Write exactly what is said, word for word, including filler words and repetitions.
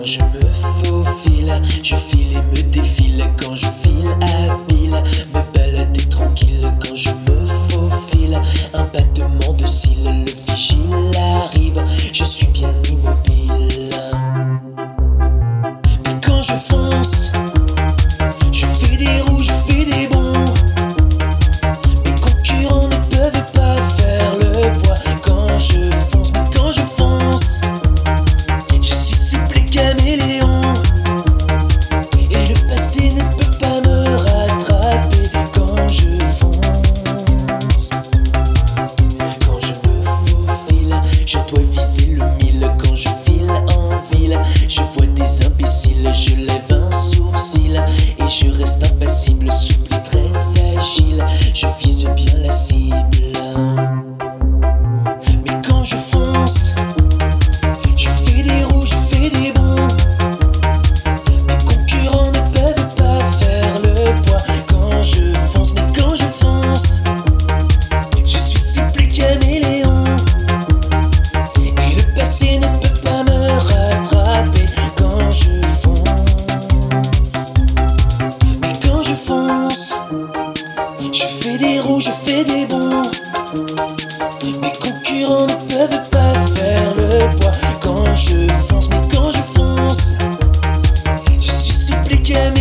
je me faufile, je file et me défile. Quand je file habile, me balader tranquille. Quand je me faufile, un battement de cils, le vigile arrive, je suis bien immobile. Mais quand je fonce, je fais des roues, je fais des bons. Mes concurrents ne peuvent pas faire le poids. Quand je fonce, mais quand je fonce, je suis souple et caméléon. Et le passé ne peut pas me rattraper. Quand je fonce, quand je me faufile, je dois viser le mille. Quand je file en ville, je vois des imbéciles. Je lève un sourcil et je reste impassible, souple et très agile. Je vise bien la cible. Mais quand je fonce, je fais des roues, je fais des bons. Mes concurrents ne peuvent pas faire le poids. Quand je fonce, mais quand je fonce, je suis souple et caméléon. Et le passé ne peut pas me rattraper. Quand je fonce, mais quand je fonce, je fais des roues, je fais des bons. Mes concurrents ne peuvent pas faire le poids. Quand je fonce, mais quand je fonce, je suis souple et caméléon.